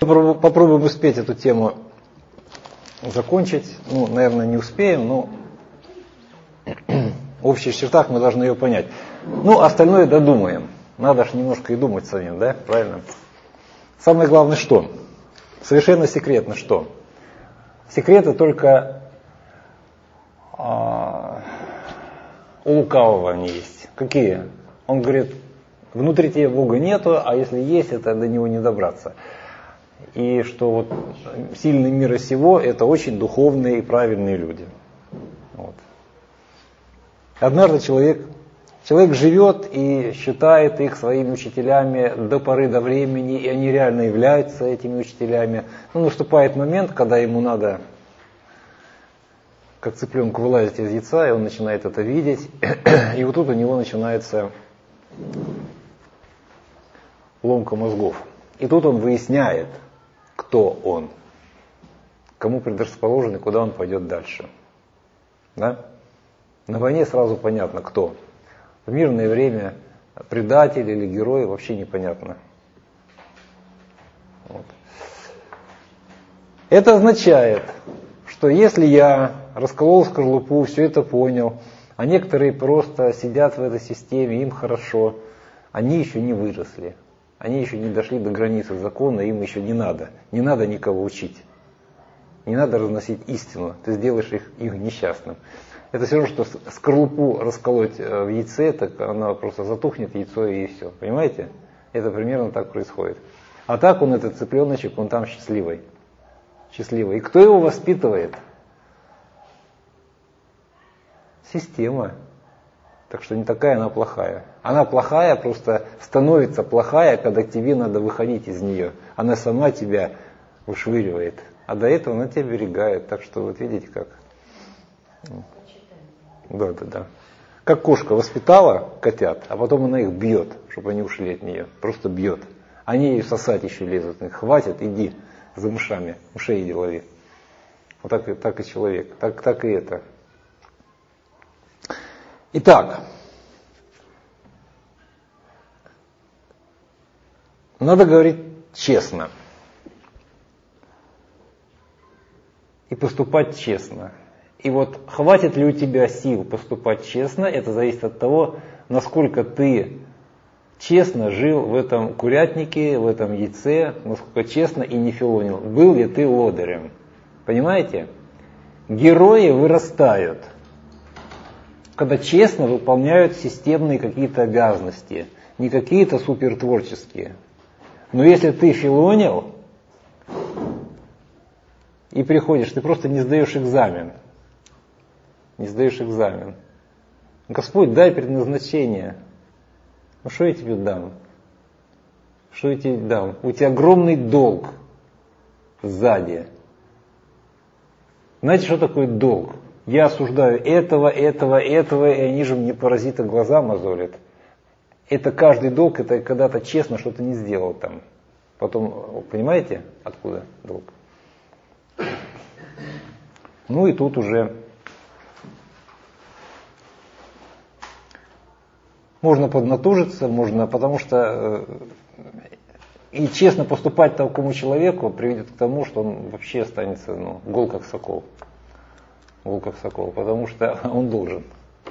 Попробуем успеть эту тему закончить. Ну, наверное, не успеем, но в общих чертах мы должны ее понять. Ну, остальное додумаем. Надо же немножко и думать самим, да? Правильно? Самое главное что? Совершенно секретно что? Секреты только у лукавого они есть. Какие? Он говорит, внутри тебя Бога нету, а если есть, это до него не добраться. И что вот сильный мира сего – это очень духовные и правильные люди. Вот. Однажды человек живет и считает их своими учителями до поры до времени, и они реально являются этими учителями. Но наступает момент, когда ему надо, как цыпленку, вылазить из яйца, и он начинает это видеть. И вот тут у него начинается ломка мозгов. И тут он выясняет, кто он, кому предрасположен и куда он пойдет дальше. Да? На войне сразу понятно, кто. В мирное время предатель или герой вообще непонятно. Вот. Это означает, что если я расколол скорлупу, все это понял, а некоторые просто сидят в этой системе, им хорошо, они еще не выросли. Они еще не дошли до границы закона, им еще не надо. Не надо никого учить. Не надо разносить истину. Ты сделаешь их несчастным. Это все равно, что скорлупу расколоть в яйце, так она просто затухнет, яйцо и все. Понимаете? Это примерно так происходит. А так он, этот цыпленочек, он там счастливый. Счастливый. И кто его воспитывает? Система. Так что не такая она плохая. Она плохая, просто становится плохая, когда тебе надо выходить из нее. Она сама тебя вышвыривает. А до этого она тебя берегает. Так что вот видите как. Да. Как кошка воспитала котят, а потом она их бьет, чтобы они ушли от нее. Просто бьет. Они ее сосать еще лезут. Хватит, иди за мышами. Мышей иди лови. Вот так и человек. Так и это. Итак, надо говорить честно и поступать честно. И вот хватит ли у тебя сил поступать честно, это зависит от того, насколько ты честно жил в этом курятнике, в этом яйце, насколько честно и не филонил. Был ли ты лодырем? Понимаете? Герои вырастают, когда честно выполняют системные какие-то обязанности, не какие-то супертворческие. Но если ты филонил и приходишь, ты просто не сдаешь экзамен. Не сдаешь экзамен. Господь, дай предназначение. Ну что я тебе дам? Что я тебе дам? У тебя огромный долг сзади. Знаете, что такое долг? Я осуждаю этого, и они же мне, паразиты, глаза мозолят. Это каждый долг, это когда-то честно что-то не сделал там. Потом, понимаете, откуда долг? Ну и тут уже можно поднатужиться, можно, потому что и честно поступать такому человеку приведет к тому, что он вообще останется гол как сокол. Гол как сокол, потому что он должен.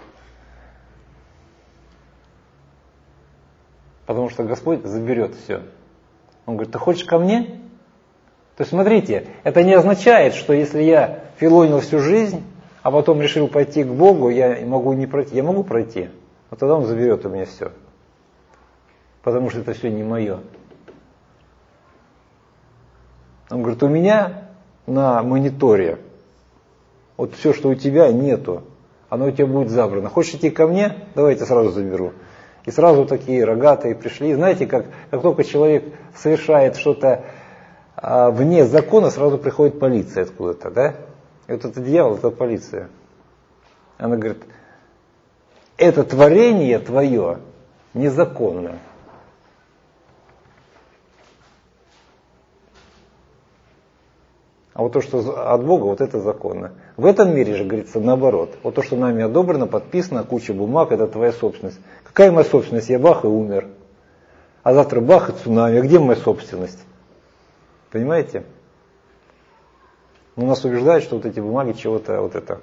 Потому что Господь заберет все. Он говорит, ты хочешь ко мне? То есть смотрите, это не означает, что если я филонил всю жизнь, а потом решил пойти к Богу, я могу не пройти. Я могу пройти, но тогда Он заберет у меня все. Потому что это все не мое. Он говорит, у меня на мониторе вот все, что у тебя, нету. Оно у тебя будет забрано. Хочешь идти ко мне? Давай я тебя сразу заберу. И сразу такие рогатые пришли. Знаете, как только человек совершает что-то вне закона, сразу приходит полиция откуда-то, да? И вот это дьявол, это полиция. Она говорит, это творение твое незаконно. А вот то, что от Бога, вот это законно. В этом мире же, говорится, наоборот. Вот то, что нами одобрено, подписано, куча бумаг, это твоя собственность. Какая моя собственность? Я бах и умер. А завтра бах и цунами. А где моя собственность? Понимаете? Но нас убеждают, что вот эти бумаги чего-то вот это.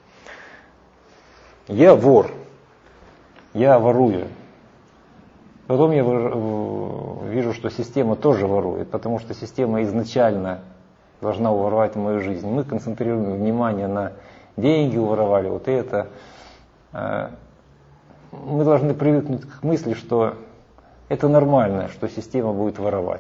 Я вор. Я ворую. Потом я вижу, что система тоже ворует, потому что система изначально должна уворовать мою жизнь. Мы концентрируем внимание на деньги, уворовали вот это. Мы должны привыкнуть к мысли, что это нормально, что система будет воровать.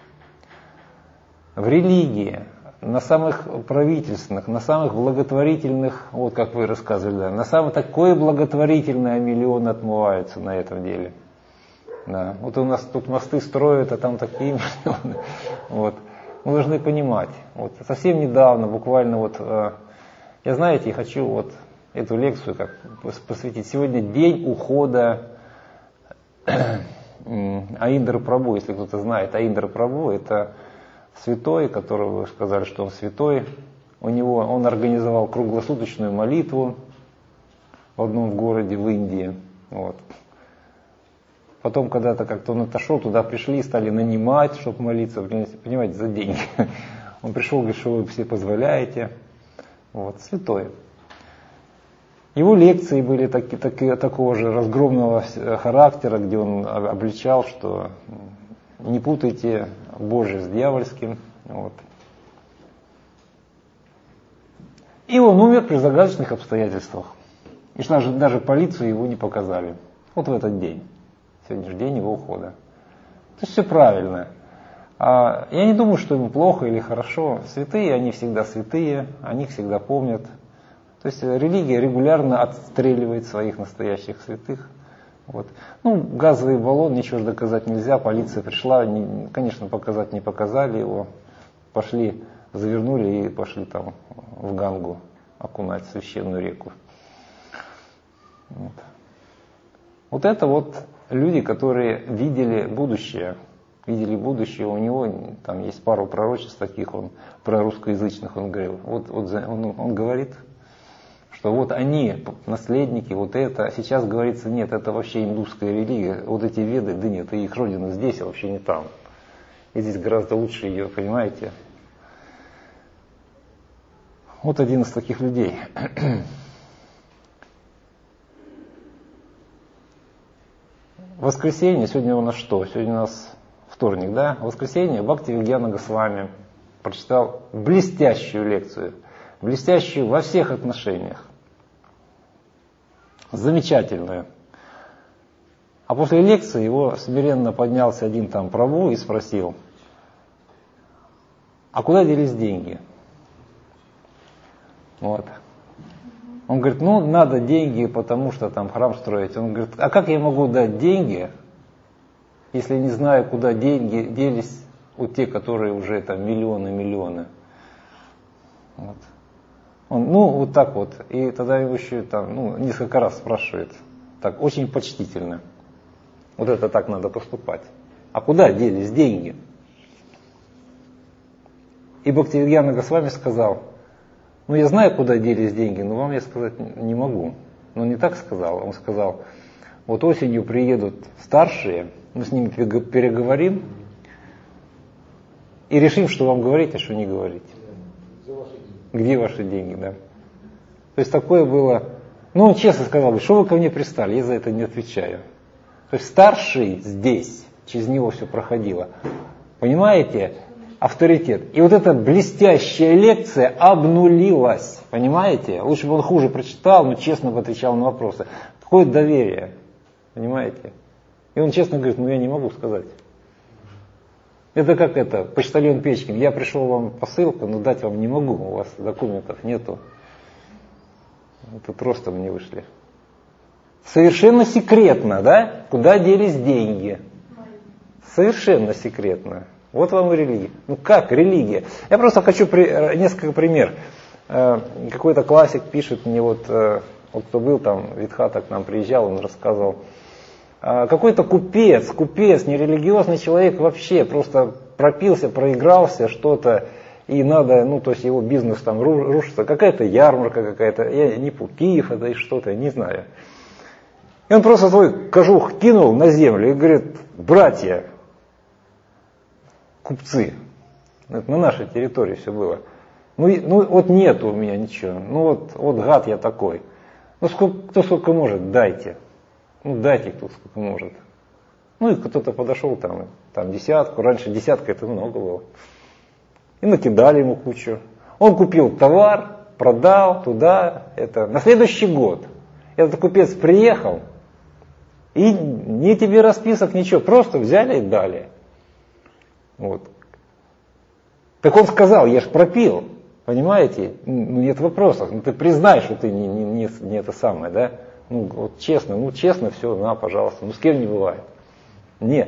В религии, на самых правительственных, на самых благотворительных, вот как вы рассказывали, да, на самое такое благотворительное миллионы отмываются на этом деле. Да. Вот у нас тут мосты строят, а там такие миллионы. Вот. Мы должны понимать. Вот. Совсем недавно, буквально вот, я знаете, хочу вот эту лекцию как посвятить. Сегодня день ухода Аиндра Прабху, если кто-то знает. Аиндра Прабху — это святой, которого вы сказали, что он святой. Он организовал круглосуточную молитву в одном городе в Индии. Вот. Потом когда-то как-то он отошел, туда пришли, стали нанимать, чтобы молиться, понимаете, за деньги. Он пришел, говорит, что вы все позволяете. Вот, святой. Его лекции были такого же разгромного характера, где он обличал, что не путайте Божие с дьявольским. Вот. И он умер при загадочных обстоятельствах. И даже полицию его не показали. Вот в этот день. Сегодня же день его ухода. То есть все правильно. Я не думаю, что ему плохо или хорошо. Святые, они всегда святые, о них всегда помнят. То есть религия регулярно отстреливает своих настоящих святых. Вот. Ну, газовый баллон, ничего же доказать нельзя. Полиция пришла, конечно, показать не показали его. Пошли, завернули и пошли там в Гангу окунать, в священную реку. Вот это вот люди, которые видели будущее. У него там есть пару пророчеств таких, он про русскоязычных он говорил. Он говорит, что вот они, наследники, вот это. Сейчас говорится, нет, это вообще индусская религия. Вот эти веды, да нет, их родина здесь, а вообще не там. И здесь гораздо лучше ее, понимаете? Вот один из таких людей. Воскресенье, сегодня у нас что? Сегодня у нас вторник, да? Воскресенье Бхактивигьяна Госвами прочитал блестящую лекцию. Блестящую во всех отношениях. Замечательную. А после лекции его смиренно поднялся один там Прабху и спросил, а куда делись деньги? Вот. Он говорит, ну надо деньги, потому что там храм строить. Он говорит, а как я могу дать деньги, если не знаю, куда деньги делись у тех, которые уже там миллионы. Вот. Он, вот так вот. И тогда его еще там, несколько раз спрашивает, так, очень почтительно. Вот это так надо поступать. А куда делись деньги? И Бхактивигьяна Госвами сказал, я знаю, куда делись деньги, но вам я сказать не могу. Но он не так сказал. Он сказал, вот осенью приедут старшие, мы с ними переговорим и решим, что вам говорить, а что не говорить. Где ваши деньги, да? То есть такое было. Он честно сказал, что вы ко мне пристали, я за это не отвечаю. То есть старший здесь, через него все проходило. Понимаете? Авторитет. И вот эта блестящая лекция обнулилась. Понимаете? Лучше бы он хуже прочитал, но честно бы отвечал на вопросы. Какое доверие. Понимаете? И он честно говорит, я не могу сказать. Это как почтальон Печкин. Я пришел вам посылку, но дать вам не могу. У вас документов нету. Тут ростом не вышли. Совершенно секретно, да? Куда делись деньги? Совершенно секретно. Вот вам и религия. Как религия? Я просто хочу несколько примеров. Какой-то классик пишет мне, вот кто был там, Витхата к нам приезжал, он рассказывал. Какой-то купец, нерелигиозный человек вообще просто пропился, проигрался что-то, и надо, то есть его бизнес там рушится. Какая-то ярмарка какая-то, я не помню, Киев это и что-то, я не знаю. И он просто свой кожух кинул на землю и говорит, братья, купцы, Это на нашей территории все было. Ну вот нету у меня ничего. Ну вот гад я такой. Ну кто сколько может, дайте. Ну дайте кто сколько может. Ну и кто-то подошел там десятку. Раньше десятка это много было. И накидали ему кучу. Он купил товар, продал туда. На следующий год этот купец приехал. И ни тебе расписок, ничего. Просто взяли и дали. Вот. Так он сказал, я ж пропил. Понимаете? Ну нет вопросов. Ну ты признай, что ты не это самое, да? Ну вот честно все, на, пожалуйста. Ну с кем не бывает. Нет.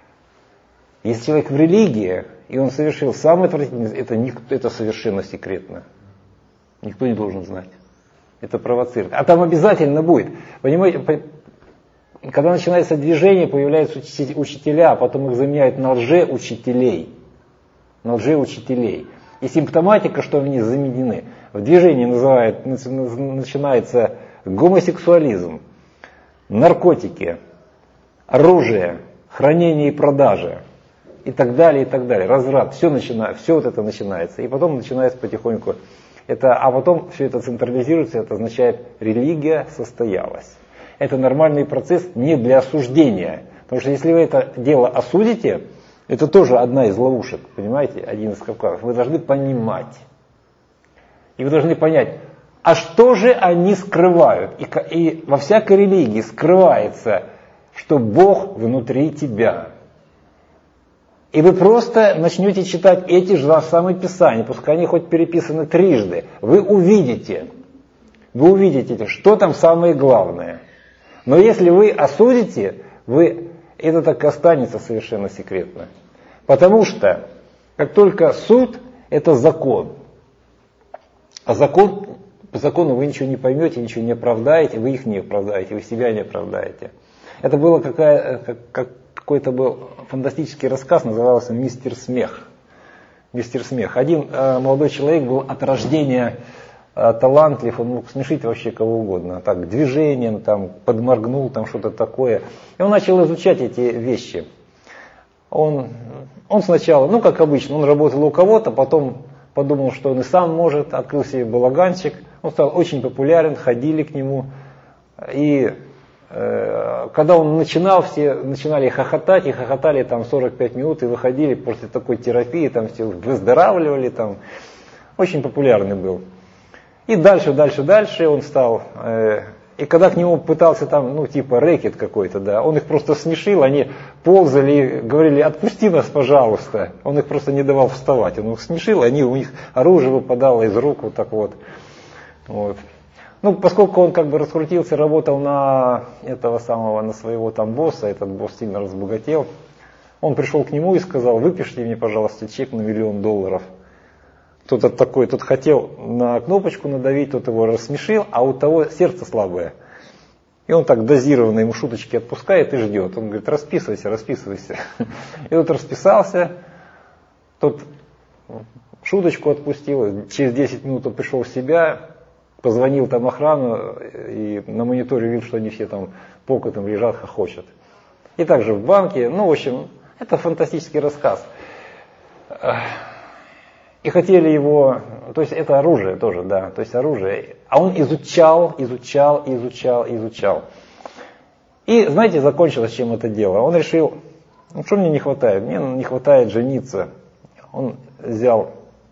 Если человек в религии, и он совершил самое отвратительное, это совершенно секретно. Никто не должен знать. Это провоцировать. А там обязательно будет. Понимаете, когда начинается движение, появляются учителя, а потом их заменяют на лжеучителей. На лжеучителей. И симптоматика, что они заменены. В движении начинается гомосексуализм, наркотики, оружие, хранение и продажа. И так далее, разврат. Все вот это начинается. И потом начинается потихоньку. А потом все это централизируется, это означает, религия состоялась. Это нормальный процесс не для осуждения. Потому что если вы это дело осудите, это тоже одна из ловушек, понимаете, один из капканов. Вы должны понимать. И вы должны понять, а что же они скрывают? И во всякой религии скрывается, что Бог внутри тебя. И вы просто начнете читать эти же самые писания, пускай они хоть переписаны трижды. Вы увидите, что там самое главное. Но если вы осудите, это так и останется совершенно секретно. Потому что, как только суд, это закон. А по закону вы ничего не поймете, ничего не оправдаете, вы их не оправдаете, вы себя не оправдаете. Это было какой-то был фантастический рассказ, назывался «Мистер Смех». «Мистер Смех». Один молодой человек был от рождения талантлив, он мог смешить вообще кого угодно. Так, движением, подморгнул, что-то такое. И он начал изучать эти вещи. Он сначала, как обычно, он работал у кого-то, потом подумал, что он и сам может, открыл себе балаганчик. Он стал очень популярен, ходили к нему. И когда он начинал, все начинали хохотать, и хохотали 45 минут, и выходили после такой терапии, все выздоравливали, очень популярный был. И дальше он стал, и когда к нему пытался рэкет какой-то, да, он их просто смешил, они ползали, говорили, отпусти нас, пожалуйста. Он их просто не давал вставать, он их смешил, у них оружие выпадало из рук, вот так вот. Поскольку он раскрутился, работал на своего босса, этот босс сильно разбогател, он пришел к нему и сказал, выпишите мне, пожалуйста, чек на $1 миллион. Тот хотел на кнопочку надавить, тот его рассмешил, а у того сердце слабое. И он так дозированно ему шуточки отпускает и ждет. Он говорит, расписывайся. И тот расписался, тот шуточку отпустил, через 10 минут он пришел в себя, позвонил охрану, и на мониторе видел, что они все покотом лежат, хохочут. И также в банке, в общем, это фантастический рассказ. И хотели его, то есть это оружие тоже, да, то есть оружие. А он изучал. И знаете, закончилось чем это дело? Он решил, что мне не хватает? Мне не хватает жениться. Он взял,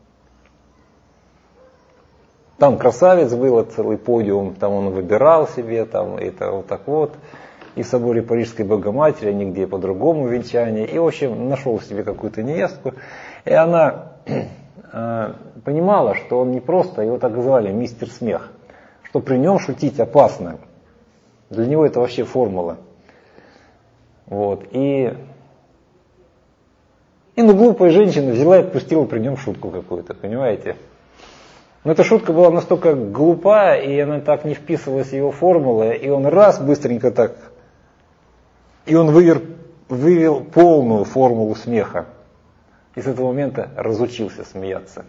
там красавец был, целый подиум, там он выбирал себе, это вот так вот. И в соборе Парижской Богоматери, нигде по-другому венчание. И, в общем, нашел себе какую-то невестку. И она понимала, что он не просто, его так звали Мистер Смех, что при нем шутить опасно. Для него это вообще формула. И глупая женщина взяла и отпустила при нем шутку какую-то, понимаете? Но эта шутка была настолько глупая, и она так не вписывалась в его формулы, и он быстренько так, и он вывел полную формулу смеха. И с этого момента разучился смеяться.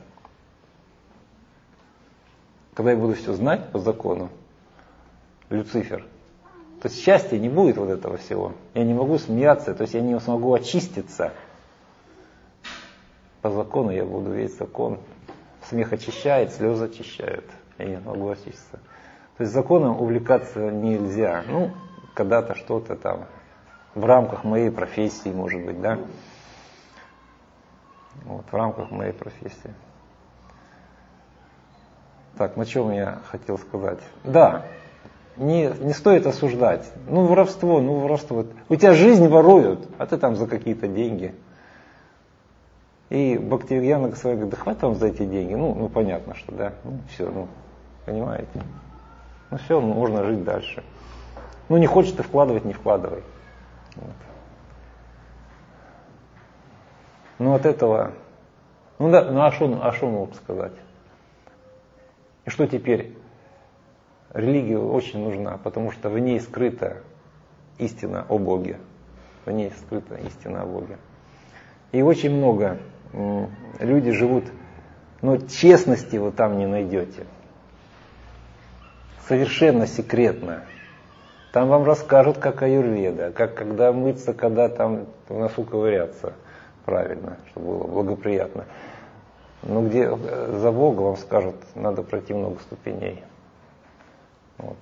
Когда я буду все знать по закону, Люцифер, то есть счастья не будет вот этого всего. Я не могу смеяться, то есть я не смогу очиститься. По закону я буду весь закон. Смех очищает, слезы очищают. Я не могу очиститься. То есть законом увлекаться нельзя. Ну, когда-то что-то там в рамках моей профессии, может быть, да? Вот, в рамках моей профессии. Так, на чем я хотел сказать? Да, не стоит осуждать. Ну, воровство. У тебя жизнь воруют, а ты там за какие-то деньги. И Бхактивинода Госвами говорит, да хватит вам за эти деньги. Ну, понятно, что да. Ну, все, понимаете. Ну, все, можно жить дальше. Ну, не хочешь ты вкладывать, не вкладывай. Вот. Ну, от этого... Ну, да, а что мог сказать? И что теперь? Религия очень нужна, потому что в ней скрыта истина о Боге. В ней скрыта истина о Боге. И очень много люди живут, но честности вы там не найдете. Совершенно секретно. Там вам расскажут, как аюрведа, как когда мыться, когда там в носу ковыряться правильно, чтобы было благоприятно. Но где за Бога вам скажут, надо пройти много ступеней. Вот.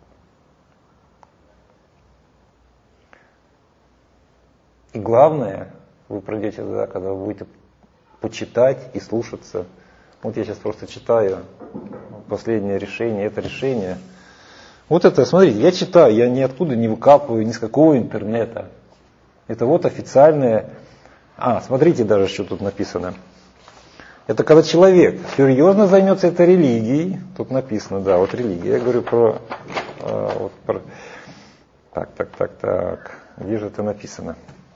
И главное, вы пройдете туда, когда вы будете почитать и слушаться. Вот я сейчас просто читаю последнее решение, это решение. Вот это, смотрите, я читаю, я ниоткуда не выкапываю, ни с какого интернета. Это вот официальное... смотрите даже, что тут написано. Это когда человек серьезно займется этой религией, тут написано, да, вот религия. Я говорю про... Так, где же это написано?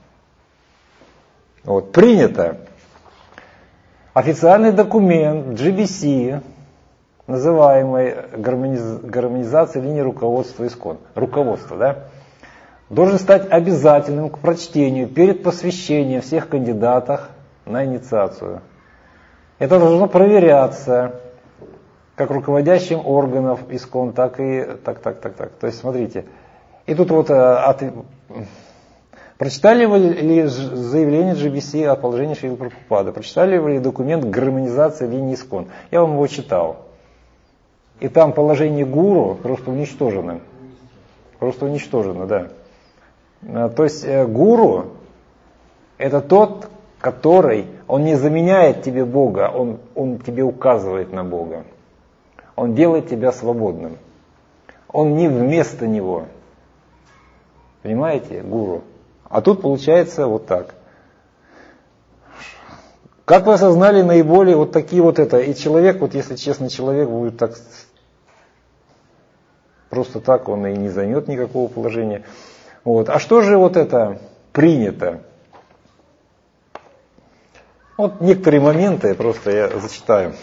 Вот, принято. Официальный документ GBC, называемый гармонизацией линии руководства ИСККОН. Руководство, да? Должен стать обязательным к прочтению перед посвящением всех кандидатов на инициацию. Это должно проверяться как руководящим органов ИСККОН, так и... Так. То есть, смотрите. И тут вот... Прочитали вы ли заявление GBC о положении Шрилы Прабхупады? Прочитали вы ли документ гармонизации линии ИСККОН? Я вам его читал. И там положение гуру просто уничтожено. Просто уничтожено, да. То есть гуру это тот, который, он не заменяет тебе Бога, он тебе указывает на Бога. Он делает тебя свободным. Он не вместо него. Понимаете, гуру? А тут получается вот так. Как вы осознали наиболее вот такие вот это? И человек, вот если честно, человек будет так, просто так он и не займет никакого положения. Вот. А что же вот это принято? Вот некоторые моменты, просто я зачитаю.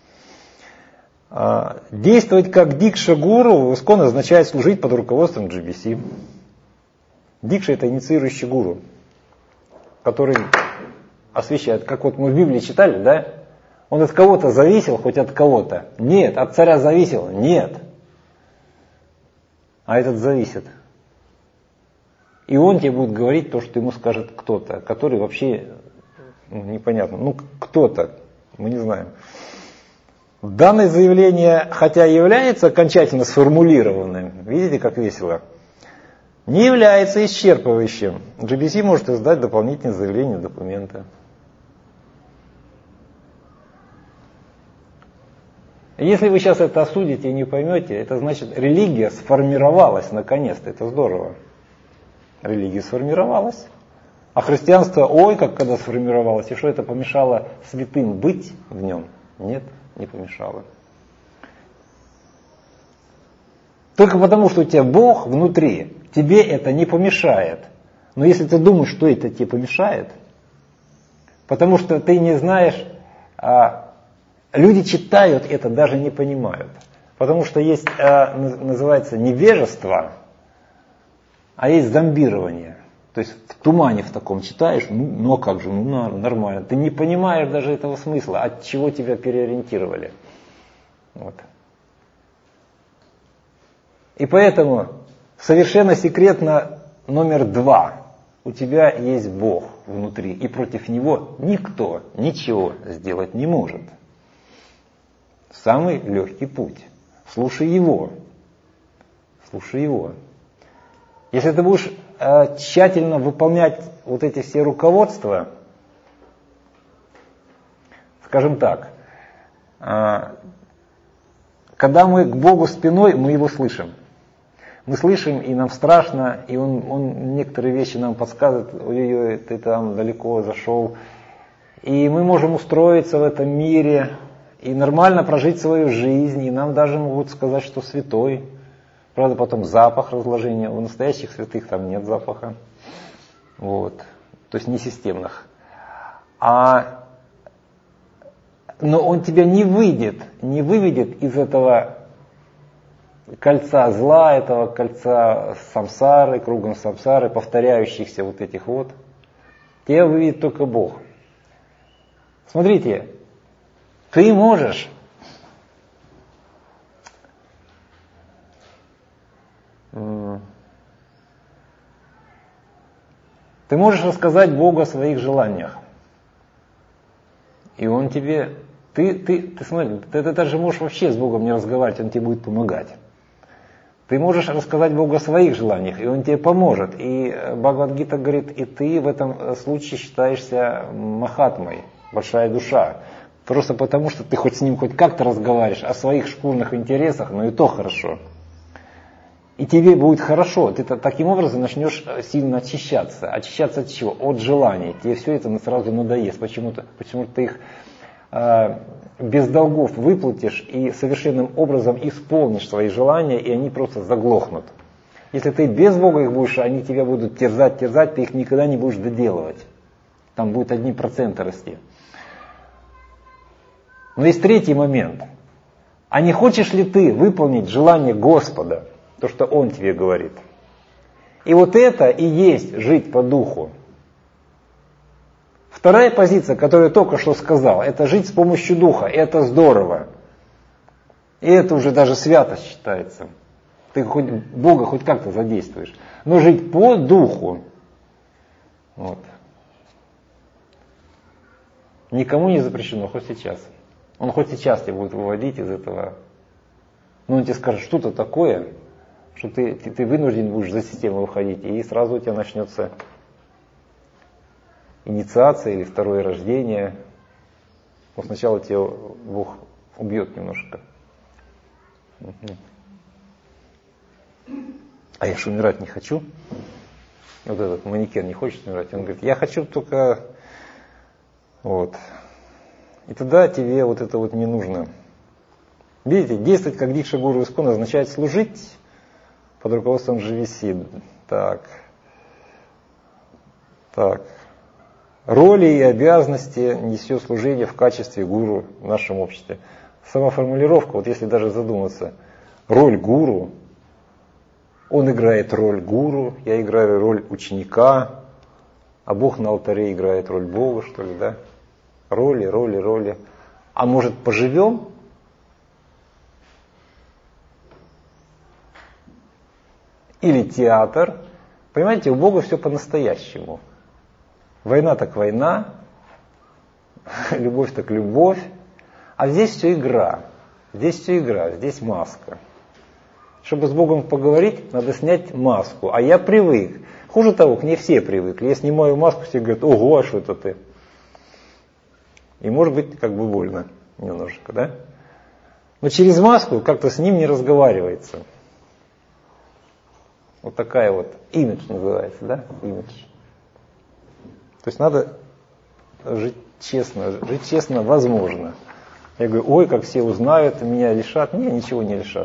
Действовать как дикша-гуру в ИСККОН означает служить под руководством GBC. Дикша это инициирующий гуру, который освещает, как вот мы в Библии читали, да? Он от кого-то зависел, хоть от кого-то? Нет. От царя зависел? Нет. А этот зависит. И он тебе будет говорить то, что ему скажет кто-то, который вообще непонятно. Кто-то, мы не знаем. Данное заявление, хотя является окончательно сформулированным, видите, как весело, не является исчерпывающим. GBC может издать дополнительное заявление документа. Если вы сейчас это осудите и не поймете, это значит, религия сформировалась наконец-то. Это здорово. Религия сформировалась. А христианство, как когда сформировалось, и что это помешало святым быть в нем? Нет, не помешало. Только потому, что у тебя Бог внутри, тебе это не помешает. Но если ты думаешь, что это тебе помешает, потому что ты не знаешь, люди читают это, даже не понимают. Потому что есть, называется, невежество, а есть зомбирование. То есть в тумане в таком читаешь, а как же, нормально. Ты не понимаешь даже этого смысла, от чего тебя переориентировали. Вот. И поэтому совершенно секретно номер 2. У тебя есть Бог внутри, и против него никто ничего сделать не может. Самый легкий путь. Слушай его. Слушай его. Если ты будешь тщательно выполнять вот эти все руководства, скажем так, когда мы к Богу спиной, мы Его слышим. Мы слышим, и нам страшно, и Он некоторые вещи нам подсказывает, ой-ой-ой, ты там далеко зашел. И мы можем устроиться в этом мире и нормально прожить свою жизнь, и нам даже могут сказать, что святой. Правда, потом запах разложения. У настоящих святых там нет запаха. Вот. То есть не системных. Но он тебя не выведет из этого кольца зла, этого кольца самсары, кругом самсары, повторяющихся вот этих вот. Тебя выведет только Бог. Смотрите, ты можешь рассказать Богу о своих желаниях. И Он тебе... Ты смотри, ты даже можешь вообще с Богом не разговаривать, Он тебе будет помогать. Ты можешь рассказать Богу о своих желаниях, и Он тебе поможет. И Бхагавад-гита говорит, и ты в этом случае считаешься махатмой, большая душа. Просто потому, что ты хоть с Ним хоть как-то разговариваешь о своих шкурных интересах, но и то хорошо. И тебе будет хорошо. Ты таким образом начнешь сильно очищаться. Очищаться от чего? От желаний. Тебе все это сразу надоест. Почему-то ты их без долгов выплатишь и совершенным образом исполнишь свои желания, и они просто заглохнут. Если ты без Бога их будешь, они тебя будут терзать, ты их никогда не будешь доделывать. Там будет 1% расти. Но есть третий момент. А не хочешь ли ты выполнить желание Господа, то, что Он тебе говорит? И вот это и есть жить по духу. Вторая позиция, которую я только что сказал, это жить с помощью духа. Это здорово. И это уже даже святость считается. Ты Бога хоть как-то задействуешь. Но жить по духу, вот, никому не запрещено, хоть сейчас. Он хоть сейчас тебя будет выводить из этого. Но он тебе скажет что-то такое, что ты вынужден будешь за систему выходить, и сразу у тебя начнется инициация или второе рождение. Но сначала тебя Бог убьет немножко. А я же умирать не хочу. Вот этот манекен не хочет умирать. Он говорит, я хочу только... Вот. И тогда тебе вот это вот не нужно. Видите, действовать как Дикша Гуру Искон означает служить под руководством Дживиси. Так. Роли и обязанности несет служение в качестве гуру в нашем обществе. Сама формулировка, вот если даже задуматься, роль гуру, он играет роль гуру, я играю роль ученика, а Бог на алтаре играет роль Бога, что ли, да? Роли. А может, поживем? Или театр. Понимаете, у Бога все по-настоящему. Война так война, любовь так любовь. А здесь все игра. Здесь маска. Чтобы с Богом поговорить, надо снять маску. А я привык. Хуже того, к ней все привыкли. Я снимаю маску, все говорят, ого, а что это ты? И может быть как бы больно немножко, да? Но через маску как-то с ним не разговаривается. Вот такая вот имидж называется, да? Имидж. То есть надо жить честно возможно. Я говорю, ой, как все узнают, меня лишат. Не, ничего не лишат.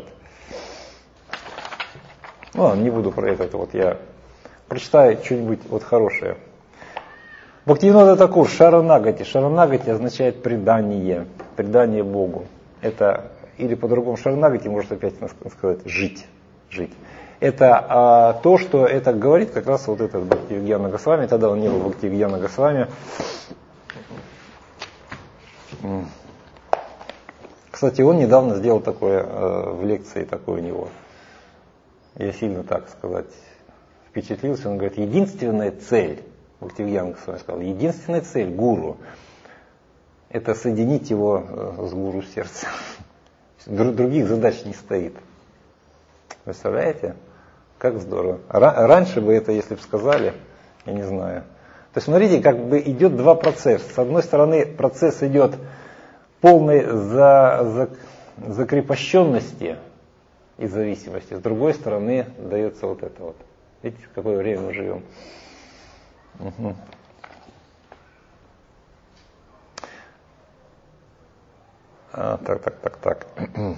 Ну ладно, не буду про это. Вот я прочитаю что-нибудь вот хорошее. Бхактивинода Такур, Шаранагати. Шаранагати означает предание Богу. Это, или по-другому, Шаранагати может опять сказать жить. Это то, что это говорит как раз вот этот Бхактивигьяна Госвами. Тогда он не был Бхактивигьяна Госвами. Кстати, он недавно сделал такое в лекции, такое у него. Я сильно, так сказать, впечатлился. Он говорит, единственная цель Бхактивинода Госвами сказал, единственная цель гуру – это соединить его с гуру сердца. Других задач не стоит. Представляете? Как здорово. Раньше бы это, если бы сказали, я не знаю. То есть смотрите, как бы идет два процесса. С одной стороны, процесс идет полной закрепощенности и зависимости. С другой стороны, дается вот это вот. Видите, в какое время мы живем. Угу. Так.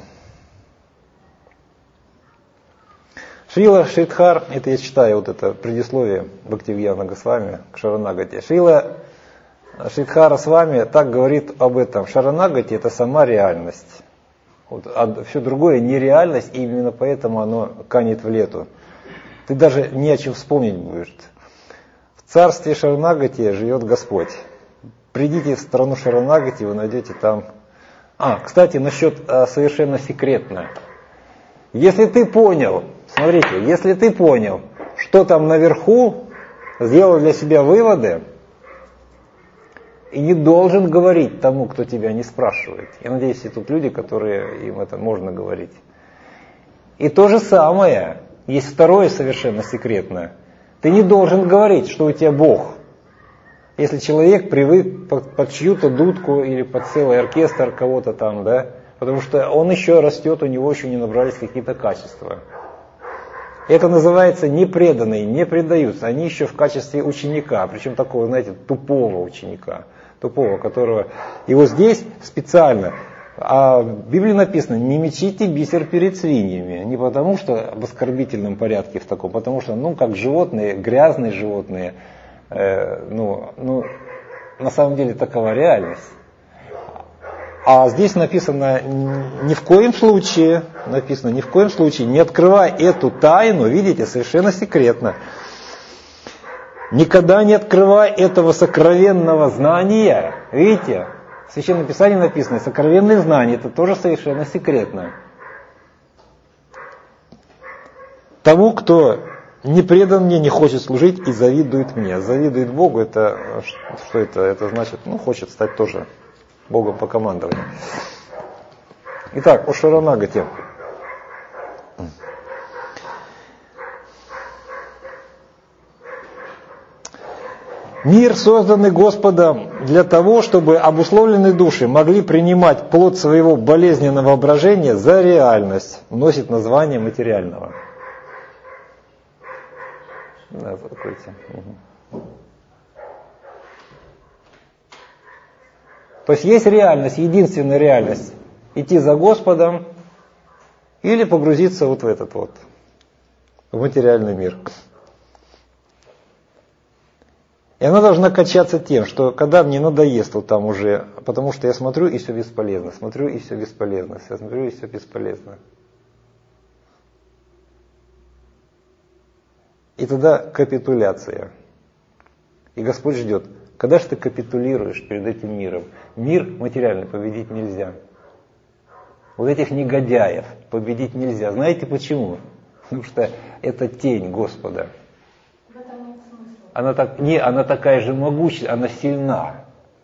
Шрила Шридхар, это я читаю вот это предисловие Бхактивинода Госвами к Шаранагати. Шрила Шридхара с вами так говорит об этом. Шаранагати это сама реальность. Вот, а все другое нереальность, и именно поэтому оно канет в лету. Ты даже не о чем вспомнить будешь. В царстве Шаранагати живет Господь. Придите в страну Шаранагати, вы найдете там... кстати, насчет совершенно секретно. Если ты понял, смотрите, если ты понял, что там наверху, сделал для себя выводы, и не должен говорить тому, кто тебя не спрашивает. Я надеюсь, и тут люди, которые им это можно говорить. И то же самое, есть второе совершенно секретное. Ты не должен говорить, что у тебя Бог. Если человек привык под чью-то дудку или под целый оркестр кого-то там, да, потому что он еще растет, у него еще не набрались какие-то качества. Это называется непреданные, не предаются. Они еще в качестве ученика, причем такого, знаете, тупого ученика, тупого, которого... И вот здесь специально, в Библии написано, не мечите бисер перед свиньями. Не потому что в оскорбительном порядке в таком, потому что, как животные, грязные животные, на самом деле такова реальность. А здесь написано, ни в коем случае, не открывай эту тайну, видите, совершенно секретно. Никогда не открывай этого сокровенного знания. Видите, в Священном Писании написано, сокровенное знание, это тоже совершенно секретно. Тому, кто не предан мне, не хочет служить и завидует мне. Завидует Богу, это что это? Это значит, хочет стать тоже Богом по командованию. Итак, о Шаранагати. Мир, созданный Господом для того, чтобы обусловленные души могли принимать плод своего болезненного воображения за реальность, носит название материального. Да, закройте. То есть реальность, единственная реальность. Идти за Господом или погрузиться вот в этот вот, в материальный мир. И она должна качаться тем, что когда мне надоест вот там уже, потому что я смотрю и все бесполезно, смотрю и все бесполезно, смотрю и все бесполезно. И тогда капитуляция. И Господь ждет. Когда же ты капитулируешь перед этим миром? Мир материальный победить нельзя. Вот этих негодяев победить нельзя. Знаете почему? Потому что это тень Господа. В этом нет смысла. Она такая же могучая, она сильна.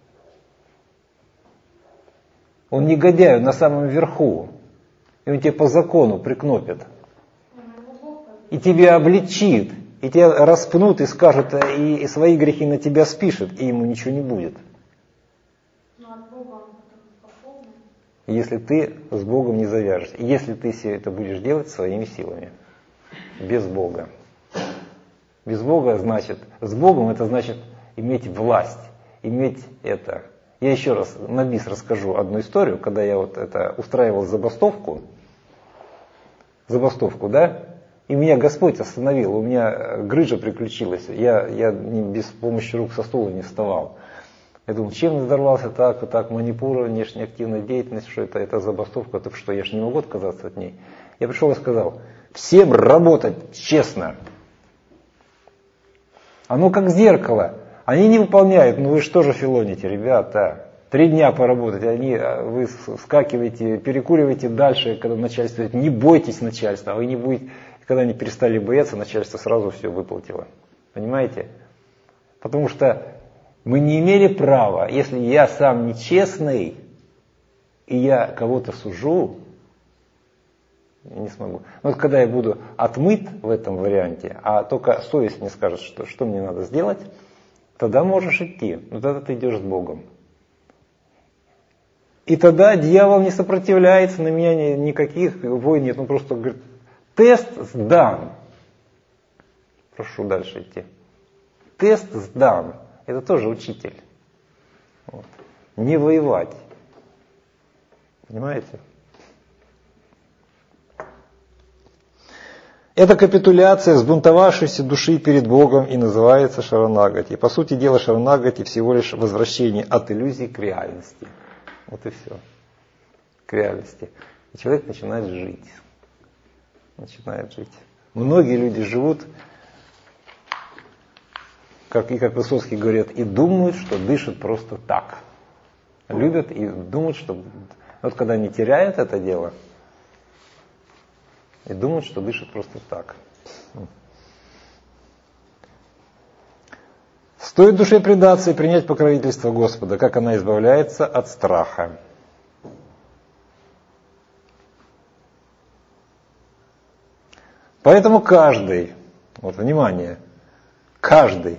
Он негодяй, он на самом верху. И он тебя по закону прикнопит. И тебя обличит. И тебя распнут и скажут, и свои грехи на тебя спишет, и ему ничего не будет. Но от Бога он способен. Если ты с Богом не завяжешься. Если ты все это будешь делать своими силами. Без Бога. Без Бога значит, с Богом это значит иметь власть, иметь это. Я еще раз на бис расскажу одну историю, когда я вот это устраивал забастовку, да? И меня Господь остановил, у меня грыжа приключилась, я без помощи рук со стула не вставал. Я думал, чем надорвался так, манипура, внешняя активная деятельность, что это забастовка, так что я же не могу отказаться от ней. Я пришел и сказал, всем работать честно. Оно как зеркало, они не выполняют, вы что же филоните, ребята. 3 дня поработать, вы вскакиваете, перекуриваете дальше, когда начальство говорит, не бойтесь начальства, а вы не будете... Когда они перестали бояться, начальство сразу все выплатило. Понимаете? Потому что мы не имели права, если я сам нечестный, и я кого-то сужу, я не смогу. Но вот когда я буду отмыт в этом варианте, а только совесть мне скажет, что мне надо сделать, тогда можешь идти. Но тогда ты идешь с Богом. И тогда дьявол не сопротивляется, на меня никаких войн нет. Он просто говорит, тест сдан. Прошу дальше идти. Тест сдан. Это тоже учитель. Вот. Не воевать. Понимаете? Это капитуляция сбунтовавшейся души перед Богом и называется шаранагати. По сути дела, шаранагати всего лишь возвращение от иллюзий к реальности. Вот и все. К реальности. И человек начинает жить. Начинает жить. Многие люди живут, как Высоцкий говорит, и думают, что дышат просто так. Любят и думают, что... Вот когда они теряют это дело, и думают, что дышат просто так. Стоит душе предаться и принять покровительство Господа, как она избавляется от страха. Поэтому каждый, вот внимание, каждый,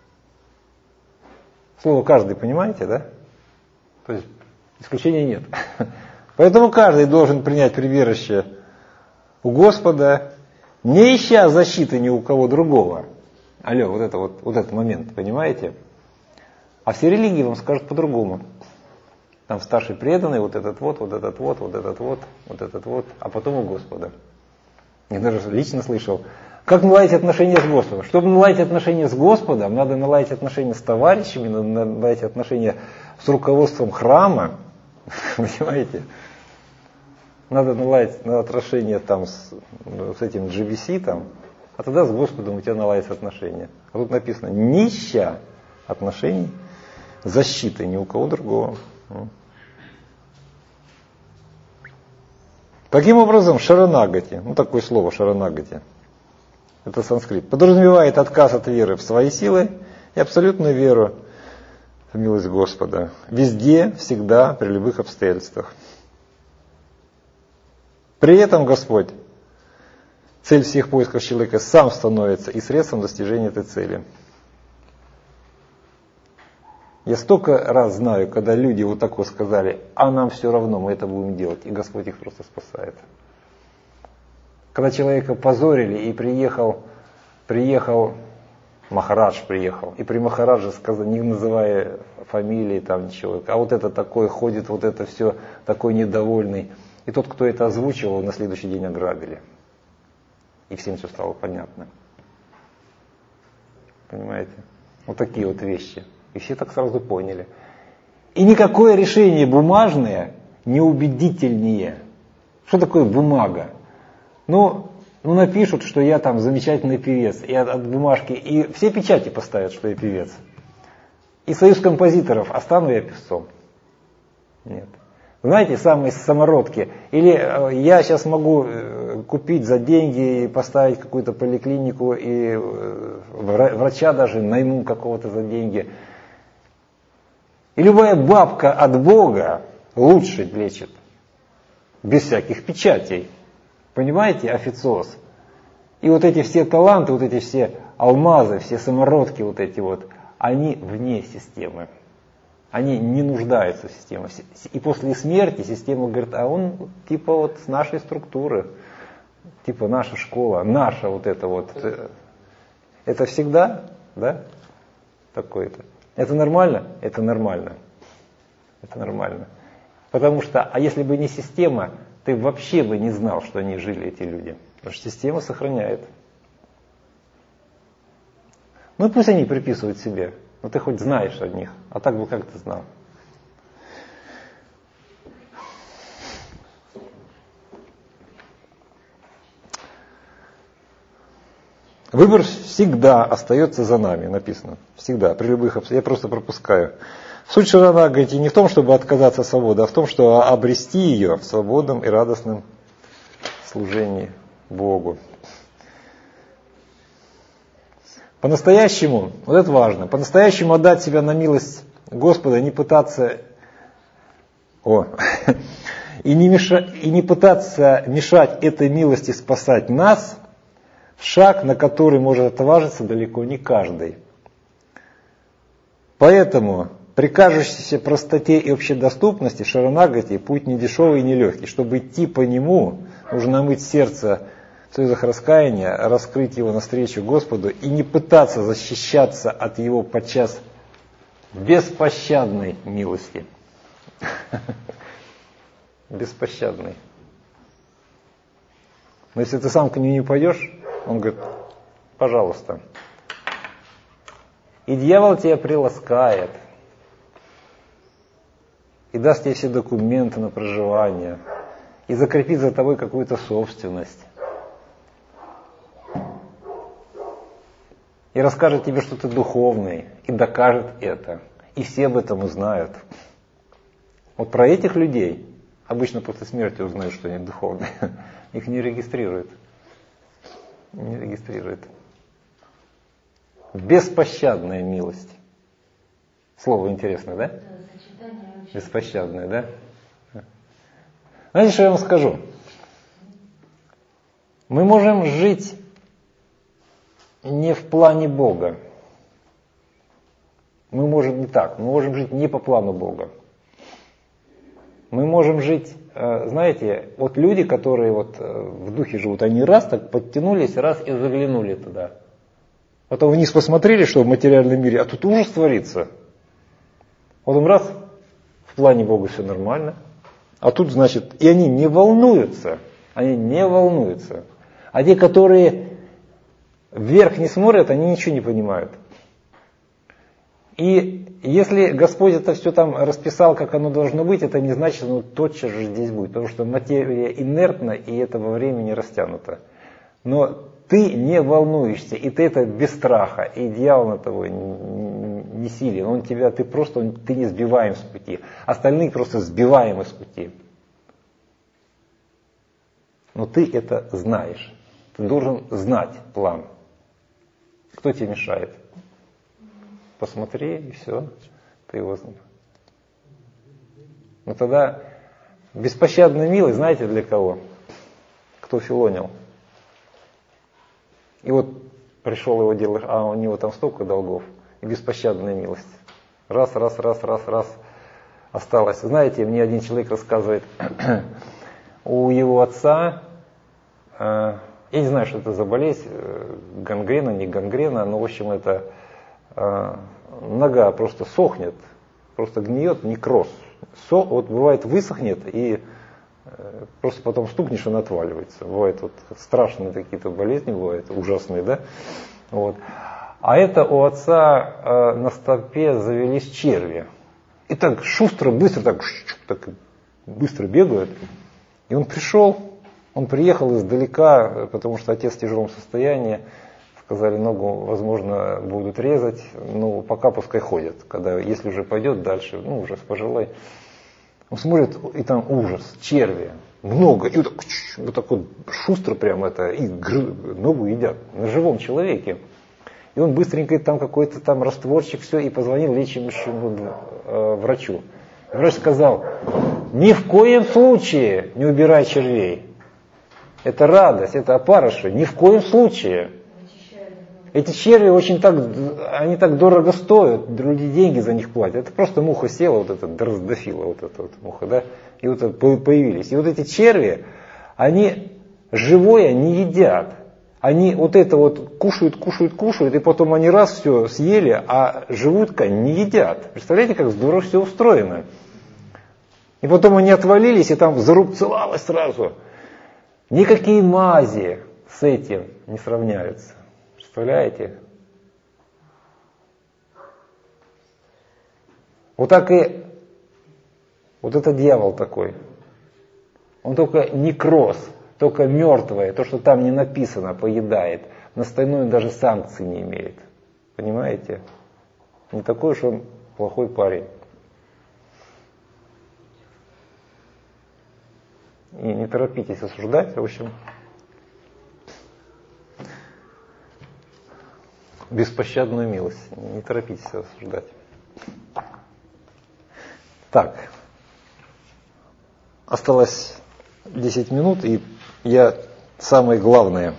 слово каждый понимаете, да? То есть исключения нет. Поэтому каждый должен принять прибежище у Господа, не ища защиты ни у кого другого. Алло, вот этот момент, понимаете? А все религии вам скажут по-другому. Там старший преданный, вот этот вот, вот этот вот, вот этот вот, вот этот вот, а потом у Господа. Я даже лично слышал, как наладить отношения с Господом. Чтобы наладить отношения с Господом, надо наладить отношения с товарищами, надо наладить отношения с руководством храма, понимаете? Надо наладить отношения там с этим GBC, там, а тогда с Господом у тебя наладятся отношения. А тут написано, не ища отношений, защиты ни у кого другого. Таким образом, шаранагати, такое слово шаранагати, это санскрит, подразумевает отказ от веры в свои силы и абсолютную веру в милость Господа. Везде, всегда, при любых обстоятельствах. При этом Господь, цель всех поисков человека, сам становится и средством достижения этой цели. Я столько раз знаю, когда люди вот так вот сказали, а нам все равно, мы это будем делать, и Господь их просто спасает. Когда человека позорили, и приехал Махарадж приехал, и при Махарадже сказал, не называя фамилии, там ничего, а вот это такой ходит, вот это все такой недовольный. И тот, кто это озвучивал, на следующий день ограбили. И всем все стало понятно. Понимаете? Вот такие вот вещи. И все так сразу поняли. И никакое решение бумажное не убедительнее. Что такое бумага? Ну напишут, что я там замечательный певец. И от бумажки. И все печати поставят, что я певец. И союз композиторов. А стану я певцом? Нет. Знаете, самые самородки. Или я сейчас могу купить за деньги и поставить какую-то поликлинику, и врача даже найму какого-то за деньги. И любая бабка от Бога лучше лечит. Без всяких печатей. Понимаете, официоз. И вот эти все таланты, вот эти все алмазы, все самородки вот эти вот, они вне системы. Они не нуждаются в системе. И после смерти система говорит, а он типа вот с нашей структуры, типа наша школа, наша вот это вот. Это всегда, да, такое-то. Это нормально? Это нормально. Это нормально. Потому что, а если бы не система, ты вообще бы не знал, что они жили, эти люди. Потому что система сохраняет. Ну и пусть они приписывают себе. Но ты хоть знаешь о них, а так бы как ты знал. Выбор всегда остается за нами, написано. Всегда, при любых обстоятельствах. Я просто пропускаю. Суть шаранагати не в том, чтобы отказаться от свободы, а в том, что обрести ее в свободном и радостном служении Богу. По-настоящему, вот это важно, по-настоящему отдать себя на милость Господа, не пытаться, и не пытаться мешать этой милости спасать нас, шаг, на который может отважиться далеко не каждый. Поэтому при кажущейся простоте и общедоступности Шаранагати путь не дешевый и не легкий. Чтобы идти по нему, нужно омыть сердце в слезах раскаяния, раскрыть его навстречу Господу и не пытаться защищаться от его подчас беспощадной милости. Беспощадной. Но если ты сам к нему не пойдешь, он говорит, пожалуйста. И дьявол тебя приласкает. И даст тебе все документы на проживание. И закрепит за тобой какую-то собственность. И расскажет тебе, что ты духовный. И докажет это. И все об этом узнают. Вот про этих людей обычно после смерти узнают, что они духовные. Их не регистрируют. Не регистрируют. Беспощадная милость. Слово интересное, да? Беспощадная, да? Знаете, что я вам скажу? Мы можем жить не в плане Бога. Мы можем не так. Мы можем жить не по плану Бога. Мы можем жить, знаете, вот люди, которые вот в духе живут, они раз так подтянулись, раз и заглянули туда. Потом вниз посмотрели, что в материальном мире, а тут ужас творится. Потом раз, в плане Бога все нормально. А тут, значит, и они не волнуются. Они не волнуются. А те, которые вверх не смотрят, они ничего не понимают. И если Господь это все там расписал, как оно должно быть, это не значит, что оно тотчас же здесь будет. Потому что материя инертна, и это во времени растянуто. Но ты не волнуешься, и ты это без страха, и дьявол на того не силен. Он тебя, ты не сбиваем с пути. Остальные просто сбиваемы с пути. Но ты это знаешь. Ты должен знать план. Кто тебе мешает? Посмотри, и все. Ты его знаешь. Но тогда беспощадная милость, знаете, для кого? Кто филонил? И вот пришел его дело, а у него там столько долгов. И беспощадная милость. Раз. Осталось. Знаете, мне один человек рассказывает, у его отца, я не знаю, что это за болезнь, гангрена, не гангрена, но в общем это нога просто сохнет, просто гниет, некроз. Вот бывает высохнет и просто потом стукнешь, он отваливается. Бывают вот страшные какие-то болезни, бывают ужасные, да? Вот. А это у отца на стопе завелись черви. И так шустро, быстро, так быстро бегают. И он приехал издалека, потому что отец в тяжелом состоянии. Сказали, ногу, возможно, будут резать, но пока пускай ходят. Если уже пойдет дальше, ужас пожилой. Он смотрит, и там ужас, черви, много. И вот так вот шустро прямо и ногу едят на живом человеке. И он быстренько там какой-то там растворчик, все, и позвонил лечащему врачу. Врач сказал, ни в коем случае не убирай червей. Это радость, это опарыши, ни в коем случае. Эти черви они так дорого стоят, люди деньги за них платят. Это просто муха села, вот эта дроздофила, вот эта вот муха, да, и вот появились. И вот эти черви, они живое не едят. Они вот это вот кушают, и потом они раз все съели, а живутка не едят. Представляете, как здорово все устроено. И потом они отвалились, и там зарубцевалось сразу. Никакие мази с этим не сравняются. Представляете? Вот так и вот это дьявол такой. Он только некроз, только мертвое, то, что там не написано, поедает. На остальное даже санкций не имеет. Понимаете? Не такой уж он плохой парень. И не торопитесь осуждать, в общем. беспощадную милость. Не торопитесь осуждать. Так. Осталось 10 минут, и я самое главное.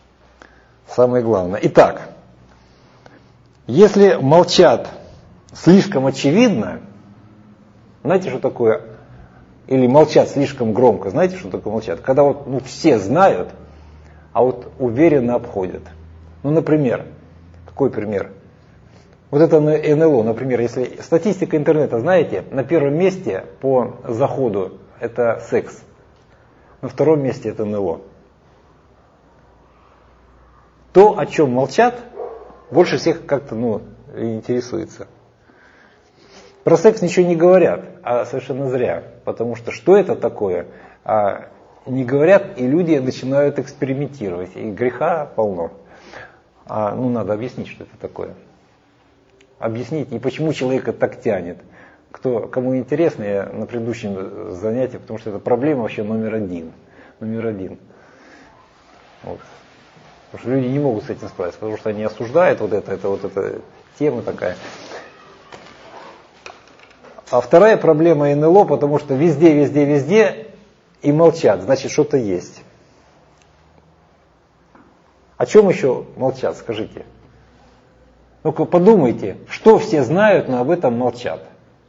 Итак, если молчат слишком очевидно, знаете, что такое? Или молчат слишком громко, знаете, что такое молчат? Когда вот все знают, а вот уверенно обходят. Например, какой пример? Вот это НЛО, например, если статистика интернета, знаете, на первом месте по заходу это секс, на втором месте это НЛО. То, о чем молчат, больше всех как-то интересуется. Про секс ничего не говорят, а совершенно зря, потому что это такое, не говорят, и люди начинают экспериментировать, и греха полно. Надо объяснить, что это такое. Объяснить, и почему человека так тянет. Кому интересно, я на предыдущем занятии, потому что это проблема вообще номер один. Вот. Потому что люди не могут с этим справиться, потому что они осуждают эта тема такая. А вторая проблема НЛО, потому что везде и молчат, значит что-то есть. О чем еще молчат, скажите? Ну-ка подумайте, что все знают, но об этом молчат.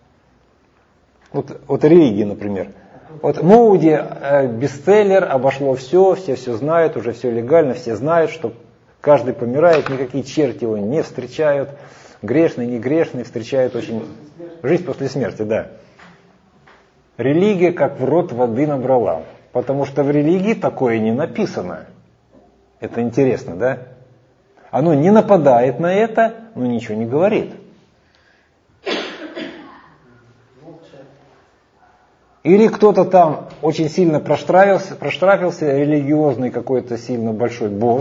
Вот религии, например. Вот Моуди бестселлер, обошло все знают, уже все легально, все знают, что каждый помирает, никакие черти его не встречают, грешный, не грешный, встречают очень... Жизнь после смерти, да. Религия как в рот воды набрала, потому что в религии такое не написано. Это интересно, да? Оно не нападает на это, но ничего не говорит. Или кто-то там очень сильно проштрафился, религиозный какой-то сильно большой босс,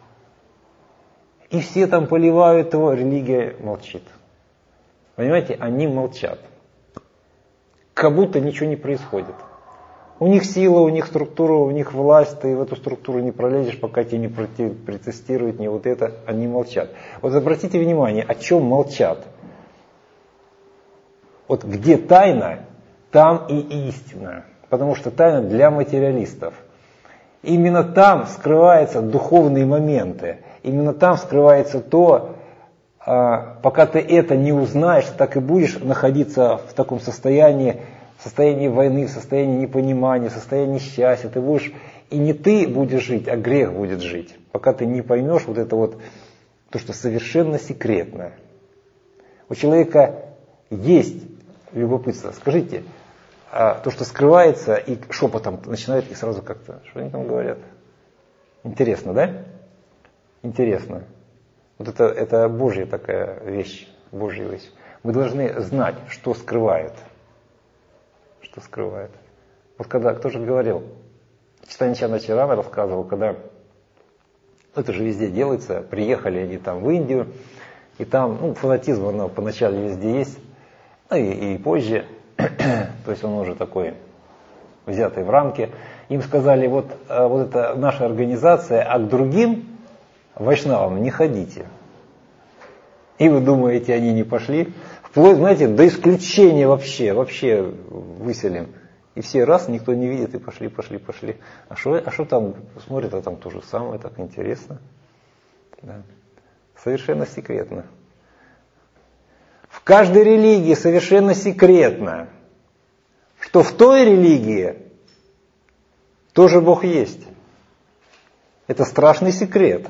и все там поливают его, религия молчит. Понимаете, они молчат. Как будто ничего не происходит. У них сила, у них структура, у них власть, ты в эту структуру не пролезешь, пока тебе не протестируют, не вот это, они молчат. Вот обратите внимание, о чем молчат. Вот где тайна, там и истина. Потому что тайна для материалистов. Именно там скрываются духовные моменты. Именно там скрывается то, пока ты это не узнаешь, так и будешь находиться в таком состоянии войны, в состоянии непонимания, в состоянии счастья. Ты будешь, и не ты будешь жить, а грех будет жить. Пока ты не поймешь вот это вот, то, что совершенно секретно. У человека есть любопытство. Скажите, то, что скрывается, и шепотом начинает, и сразу как-то, что они там говорят? Интересно, да? Интересно. Вот это Божья такая вещь, Божья вещь. Мы должны знать, что скрывает. Что скрывает. Вот когда, кто же говорил, Читанича Чарана рассказывал, когда это же везде делается, приехали они там в Индию, и там, фанатизм, он поначалу везде есть, и позже, то есть он уже такой взятый в рамки. Им сказали, вот это наша организация, а к другим вайшнавам не ходите. И вы думаете, они не пошли? Вплоть, знаете, до исключения вообще выселим. И все раз, никто не видит, и пошли. А что там смотрят, а там то же самое, так интересно. Да. Совершенно секретно. В каждой религии совершенно секретно, что в той религии тоже Бог есть. Это страшный секрет.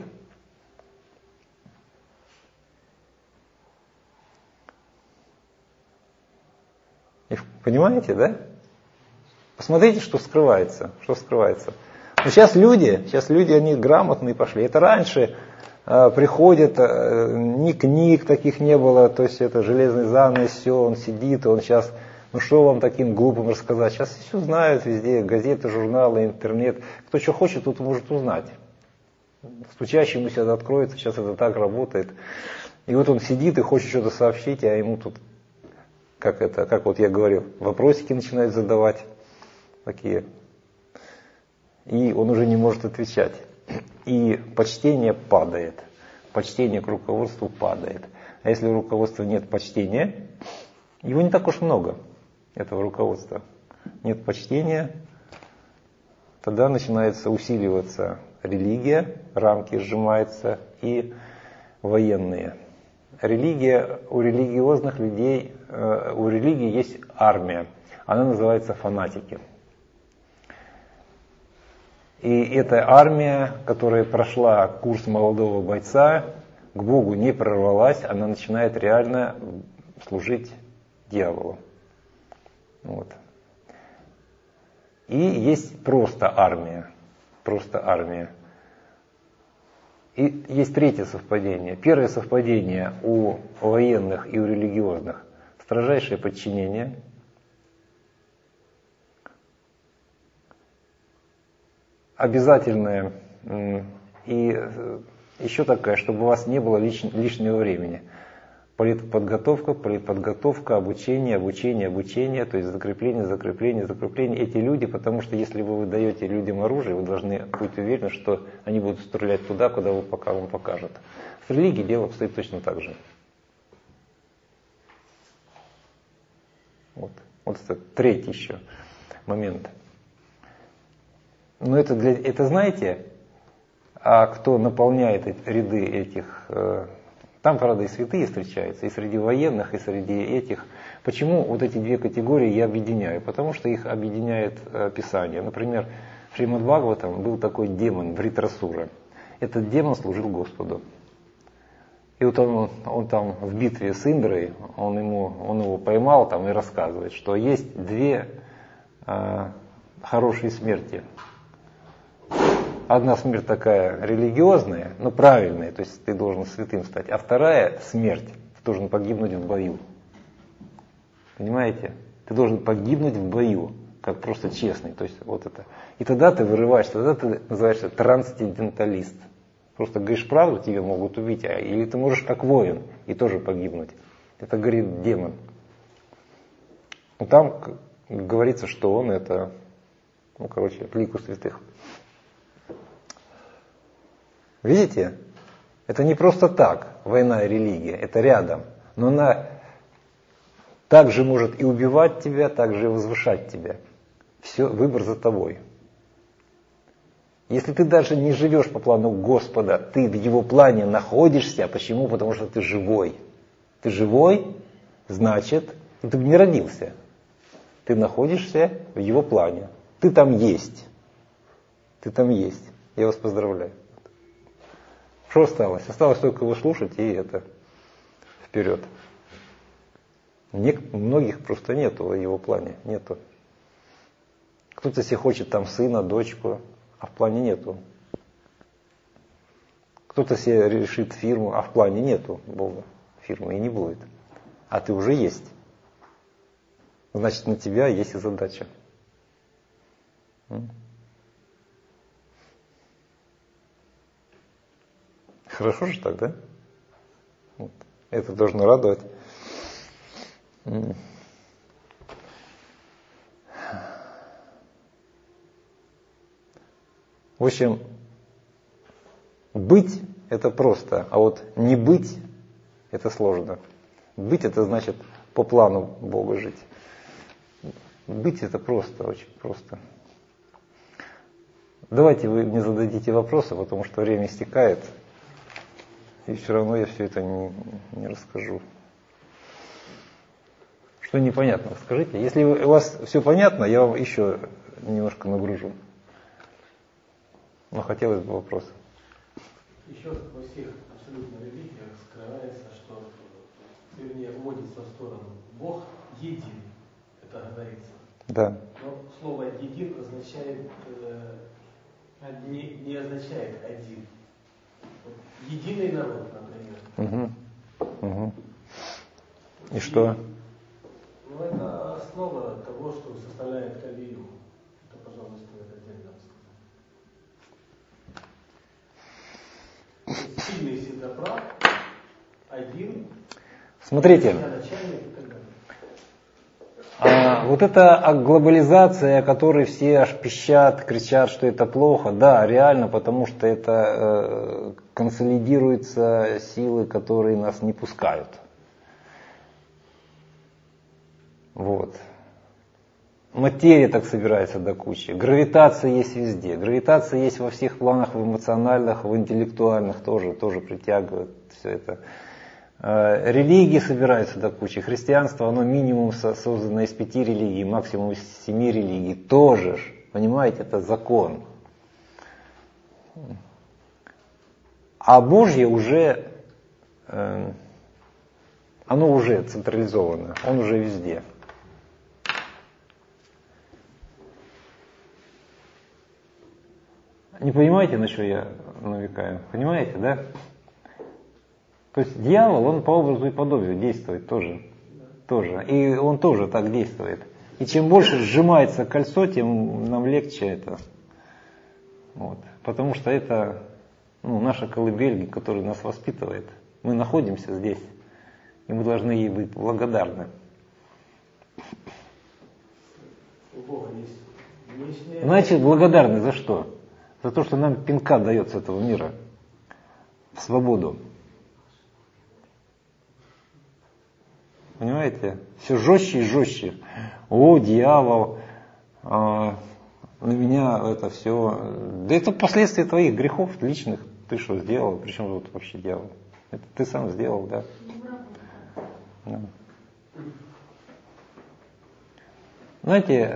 Понимаете, да? Посмотрите, что скрывается. Но сейчас люди, они грамотные пошли. Это раньше приходят, ни книг таких не было, то есть это железный занавес, все, он сидит, он сейчас, что вам таким глупым рассказать? Сейчас все знают везде, газеты, журналы, интернет. Кто что хочет, тут может узнать. Стучащемуся это откроется, сейчас это так работает. И вот он сидит и хочет что-то сообщить, а ему тут, как вот я говорил, вопросики начинают задавать такие. И он уже не может отвечать. И почтение падает. почтение к руководству падает. А если у руководства нет почтения, его не так уж много, этого руководства. Нет почтения, тогда начинается усиливаться религия, рамки сжимаются, и военные. Религия, у религиозных людей, у религии есть армия, она называется фанатики. И эта армия, которая прошла курс молодого бойца, к Богу не прорвалась, она начинает реально служить дьяволу. Вот. И есть просто армия. Просто армия. И есть третье совпадение. Первое совпадение у военных и у религиозных. Строжайшее подчинение. Обязательное. И еще такая, чтобы у вас не было лишнего времени. Политподготовка, обучение, то есть закрепление. Эти люди, потому что если вы даете людям оружие, вы должны быть уверены, что они будут стрелять туда, куда вы пока вам покажут. В религии дело обстоит точно так же. Вот это третий еще момент. Но это знаете, а кто наполняет ряды этих... Там, правда, и святые встречаются, и среди военных, и среди этих. Почему вот эти две категории я объединяю? Потому что их объединяет Писание. Например, в Шримад Бхагаватам был такой демон Вритрасура. Этот демон служил Господу. И вот он там в битве с Индрой, он его поймал там и рассказывает, что есть две хорошие смерти. Одна смерть такая религиозная, но правильная, то есть ты должен святым стать. А вторая смерть, ты должен погибнуть в бою. Понимаете? Ты должен погибнуть в бою, как просто честный. То есть вот это. И тогда ты вырываешься, тогда ты называешься трансценденталист. Просто говоришь правду, тебя могут убить, или ты можешь как воин и тоже погибнуть. Это говорит демон. Но там говорится, что он это, к лику святых. Видите? Это не просто так, война и религия, это рядом. Но она также может и убивать тебя, также и возвышать тебя. Все, выбор за тобой. Если ты даже не живешь по плану Господа, ты в Его плане находишься. Почему? Потому что ты живой. Ты живой, значит, ты бы не родился. Ты находишься в Его плане. Ты там есть. Ты там есть. Я вас поздравляю. Что осталось? Осталось только его слушать и это вперед. Многих просто нету в его плане. Нету. Кто-то себе хочет там сына, дочку, а в плане нету. Кто-то себе решит фирму, а в плане нету Бога. Фирмы и не будет. А ты уже есть. Значит, на тебя есть и задача. Хорошо же так, да? Вот. Это должно радовать. В общем, быть это просто, а вот не быть это сложно. Быть это значит по плану Бога жить. Быть это просто, очень просто. Давайте вы мне зададите вопросы, потому что время истекает. И все равно я все это не расскажу. Что непонятно, скажите. Если у вас все понятно, я вам еще немножко нагружу. Но хотелось бы вопроса. Еще во всех абсолютно религиях скрывается, что, вернее, вводится в сторону Бог един, это говорится. Да. Но слово един означает, не означает один. Единый народ, например. Угу. И что? Ну, это основа того, что составляет Кали-югу. Это, пожалуй, стоит отдельно сказать. Сильный всегда прав, один. Смотрите. Начальник и так далее. вот эта глобализация, о которой все аж пищат, кричат, что это плохо, да, реально, потому что это консолидируются силы, которые нас не пускают. Вот. Материя так собирается до кучи. Гравитация есть везде. Гравитация есть во всех планах, в эмоциональных, в интеллектуальных тоже притягивает все это. Религии собираются до кучи. Христианство, оно минимум создано из 5 религий, максимум из 7 религий. Тоже ж, понимаете, это закон. А Божье уже, оно уже централизовано, он уже везде. Не понимаете, на что я намекаю? Понимаете, да? То есть дьявол, он по образу и подобию действует тоже. И он тоже так действует. И чем больше сжимается кольцо, тем нам легче это. Вот. Потому что это наша колыбель, которая нас воспитывает. Мы находимся здесь, и мы должны ей быть благодарны. Значит, благодарны за что? За то, что нам пинка дает с этого мира в свободу. Понимаете? Все жестче и жестче. О, дьявол, на меня это все. Да это последствия твоих грехов личных. Ты что сделал? Причем тут вообще дьявол? Это ты сам сделал, да? Да. Знаете,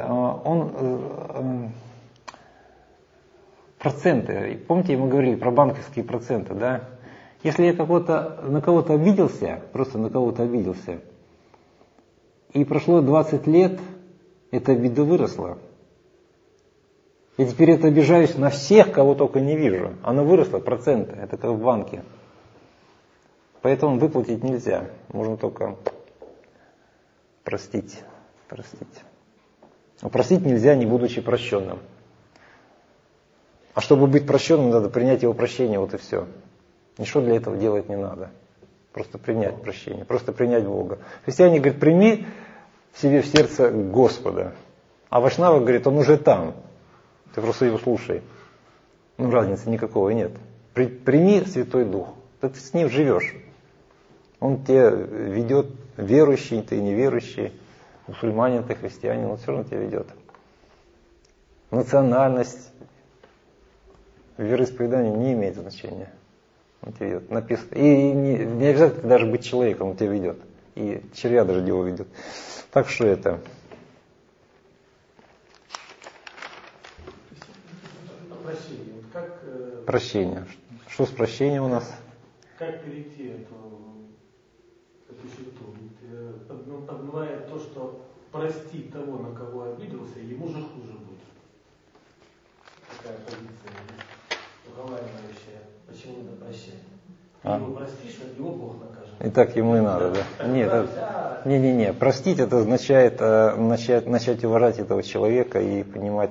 проценты. Помните, мы говорили про банковские проценты, да? Если я на кого-то обиделся, просто на кого-то обиделся, и прошло 20 лет, эта обида выросла. И теперь это обижаюсь на всех, кого только не вижу. Она выросла, проценты, это как в банке. Поэтому выплатить нельзя, можно только простить. Но простить нельзя, не будучи прощенным. А чтобы быть прощенным, надо принять его прощение, вот и все. Ничего для этого делать не надо. Просто принять прощение, просто принять Бога. Христиане говорят, прими в себе в сердце Господа. А Вайшнава говорит, он уже там. Ты просто его слушай. Разницы никакой нет. Прими Святой Дух. Ты с ним живешь. Он тебя ведет, верующий, ты неверующий, мусульманин, ты христианин, он все равно тебя ведет. Национальность, вероисповедание не имеет значения. Он тебя ведет. Написано. И не обязательно даже быть человеком, он тебя ведет. И червя даже его ведет. Так что это. Прощение. Вот как, прощение. Что с прощением у нас? Как перейти эту черту? Подмывает то, что простить того, на кого обиделся, ему же хуже будет. Такая позиция уговаривающая. Почему надо прощать? Ты его простишь, а его Бог накажет. И так ему и надо, да? Нет, не. Простить это означает начать уважать этого человека и понимать.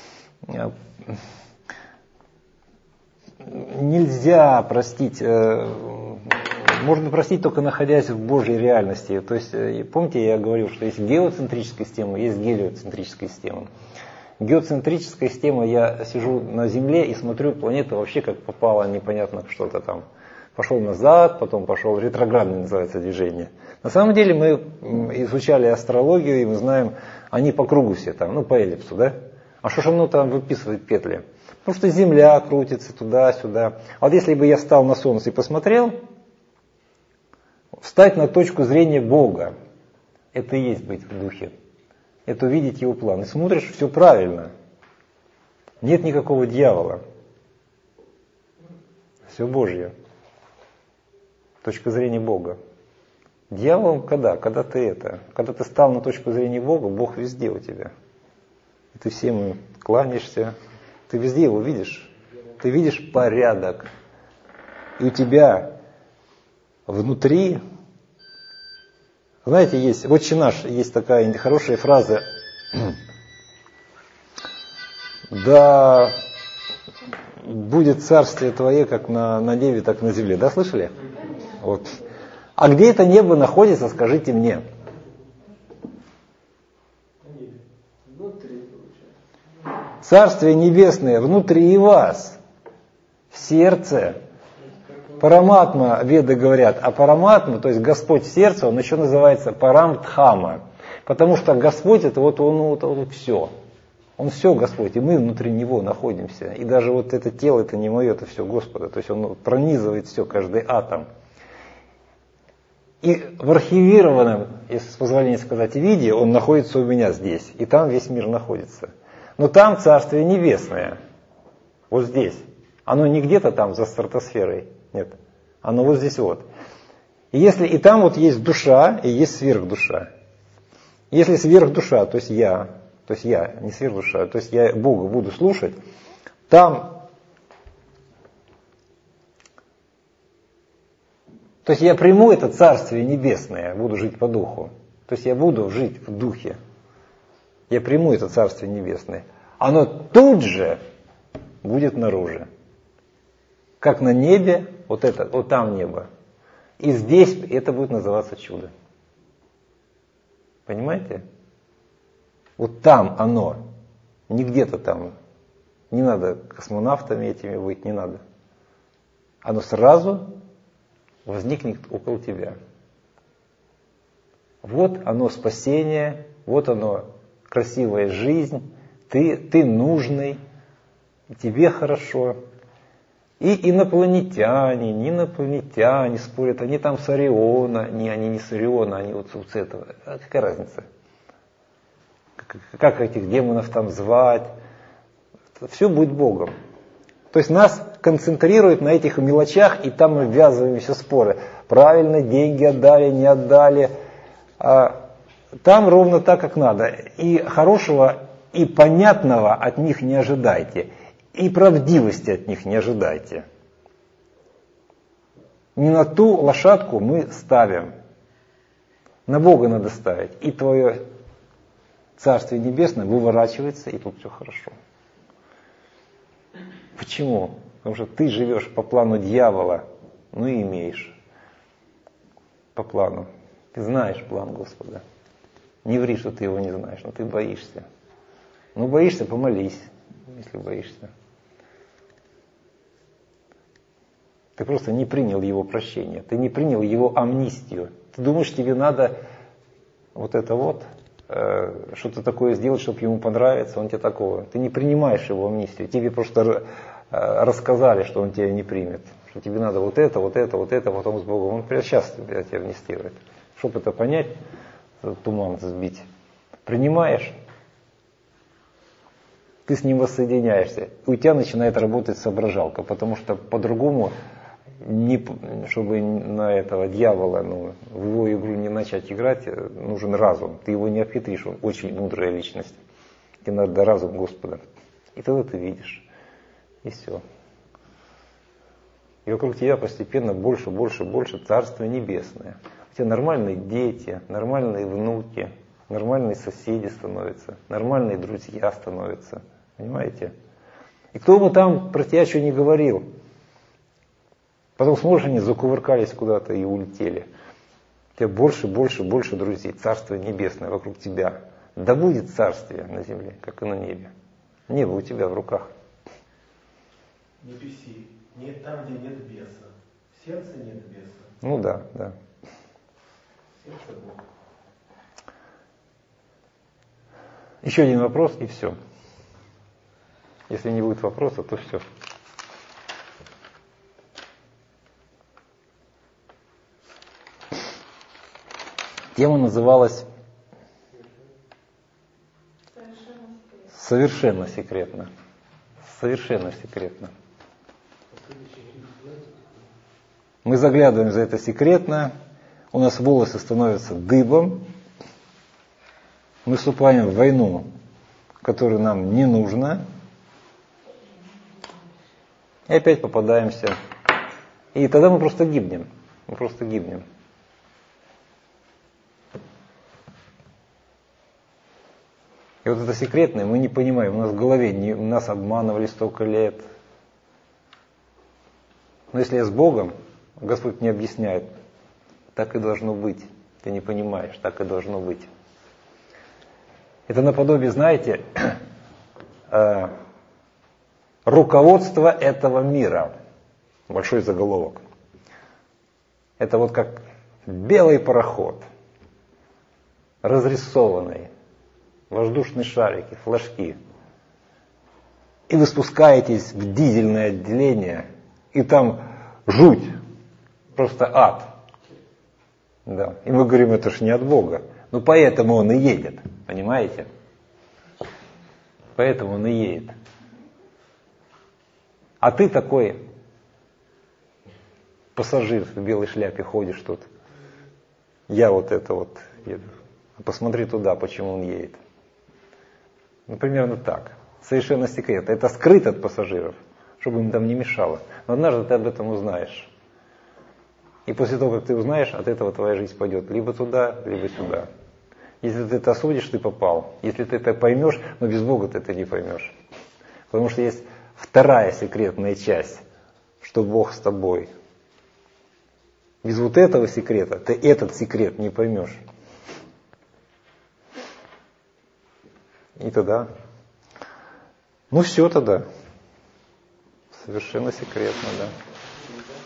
Нельзя простить. Можно простить только находясь в Божьей реальности. То есть, помните, я говорил, что есть геоцентрическая система, есть гелиоцентрическая система. Геоцентрическая система, я сижу на Земле и смотрю планету вообще как попало, непонятно что-то там. Пошел назад, потом пошел ретроградное, называется, движение. На самом деле мы изучали астрологию, и мы знаем, они по кругу все там, по эллипсу, да? А что ж оно там выписывает петли? Потому что Земля крутится туда-сюда. А вот если бы я встал на Солнце и посмотрел, встать на точку зрения Бога, это и есть быть в духе. Это увидеть его план. И смотришь, все правильно. Нет никакого дьявола. Все Божье. Точка зрения Бога. Дьявол когда? Когда ты стал на точку зрения Бога, Бог везде у тебя. И ты всем кланяешься. Ты везде его видишь. Ты видишь порядок. И у тебя внутри, знаете, есть, в «Отче наш» есть такая хорошая фраза: да будет царствие твое, как на небе, так на земле. Да, слышали? Вот. А где это небо находится, скажите мне. Внутри получается. Царствие Небесное внутри вас, в сердце. Параматма, веды говорят, а параматма, то есть Господь в сердце, он еще называется парамдхама. Потому что Господь это вот он все. Он все Господь, и мы внутри Него находимся. И даже вот это тело, это не мое, это все Господа. То есть Он пронизывает все, каждый атом. И в архивированном, если с позволения сказать, виде, Он находится у меня здесь. И там весь мир находится. Но там Царствие Небесное. Вот здесь. Оно не где-то там за стратосферой. Нет. Оно вот здесь вот. И если и там вот есть душа, и есть сверхдуша. Если сверхдуша, то есть я, не сверхдуша, то есть я Бога буду слушать, там, то есть я приму это Царствие Небесное, буду жить по духу. То есть я буду жить в духе. Я приму это Царствие Небесное. Оно тут же будет наружу. Как на небе, вот там небо. И здесь это будет называться чудо. Понимаете? Вот там оно, не где-то там. Не надо космонавтами этими быть, не надо. Оно сразу возникнет около тебя. Вот оно спасение, вот оно красивая жизнь, ты нужный, тебе хорошо. И инопланетяне, не инопланетяне спорят, они там с Ориона, они не с Ориона, они вот с этого. А какая разница? Как этих демонов там звать? Все будет Богом. То есть нас концентрируют на этих мелочах, и там мы ввязываемся в споры. Правильно, деньги отдали, не отдали. А там ровно так, как надо. И хорошего, и понятного от них не ожидайте. И правдивости от них не ожидайте. Не на ту лошадку мы ставим. На Бога надо ставить. И твое Царствие Небесное выворачивается, и тут все хорошо. Почему? Потому что ты живешь по плану дьявола, ну и имеешь по плану. Ты знаешь план Господа. Не ври, что ты его не знаешь, но ты боишься. Ну боишься, помолись, если боишься. Ты просто не принял его прощение, ты не принял его амнистию. Ты думаешь, тебе надо вот это вот, что-то такое сделать, чтобы ему понравиться, он тебе такого. Ты не принимаешь его амнистию, тебе просто рассказали, что он тебя не примет. Что тебе надо вот это, потом с Богом. Он прямо сейчас тебя амнистирует. Чтобы это понять, туман сбить. Принимаешь, ты с ним воссоединяешься. У тебя начинает работать соображалка, потому что по-другому, чтобы на этого дьявола, в его игру не начать играть, нужен разум. Ты его не обхитришь, он очень мудрая личность. Тебе надо разум Господа. И тогда ты видишь. И все. И вокруг тебя постепенно больше Царствие Небесное. У тебя нормальные дети, нормальные внуки, нормальные соседи становятся, нормальные друзья становятся. Понимаете? И кто бы там про тебя что не говорил, потом смотришь, они закувыркались куда-то и улетели. У тебя больше друзей, Царствие Небесное вокруг тебя. Да будет царствие на земле, как и на небе. Небо у тебя в руках. Не писи, нет там, где нет беса. В сердце нет беса. Ну да. Сердце Бог. Еще один вопрос и все. Если не будет вопроса, то все. Тема называлась «Совершенно секретно». Совершенно секретно. Мы заглядываем за это секретно, у нас волосы становятся дыбом, мы вступаем в войну, которая нам не нужна, и опять попадаемся. И тогда мы просто гибнем. И вот это секретное мы не понимаем, у нас в голове нас обманывали столько лет. Но если я с Богом, Господь мне объясняет, так и должно быть. Ты не понимаешь, так и должно быть. Это наподобие, знаете, руководство этого мира. Большой заголовок. Это вот как белый пароход, разрисованный, воздушные шарики, флажки. И вы спускаетесь в дизельное отделение, и там жуть, просто ад. Да. И мы говорим, это ж не от Бога. Ну поэтому он и едет, понимаете? Поэтому он и едет. А ты такой пассажир в белой шляпе ходишь тут. Я вот это вот еду. Посмотри туда, почему он едет. Ну, примерно так. Совершенно секретно. Это скрыто от пассажиров, чтобы им там не мешало. Но однажды ты об этом узнаешь. И после того, как ты узнаешь, от этого твоя жизнь пойдет либо туда, либо сюда. Если ты это осудишь, ты попал. Если ты это поймешь, но без Бога ты это не поймешь. Потому что есть вторая секретная часть, что Бог с тобой. Без вот этого секрета ты этот секрет не поймешь. И тогда, ну все тогда. Совершенно секретно, да.